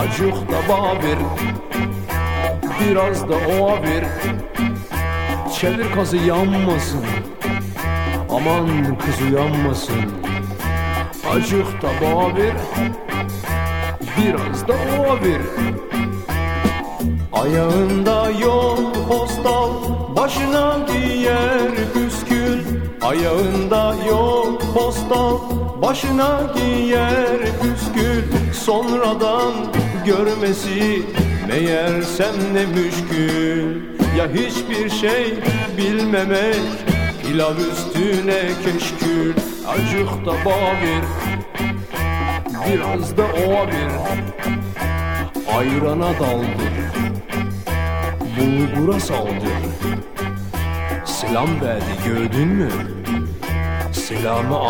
acık da babir, biraz da ova bir. Çevir kazı yanmasın, aman kız uyanmasın. Acık da babir, biraz da ova bir. Ayağında yol postal, başına giyer püskül. Ayağında yol postal, başına giyer püskül. Sonradan görmesi meğersem ne müşkül. Ya hiçbir şey bilmemek, pilav üstüne keşkül. Acık da babir, biraz da ova bir. Ayrana daldır, bulgura saldır. Selam verdi gördün mü? Selamı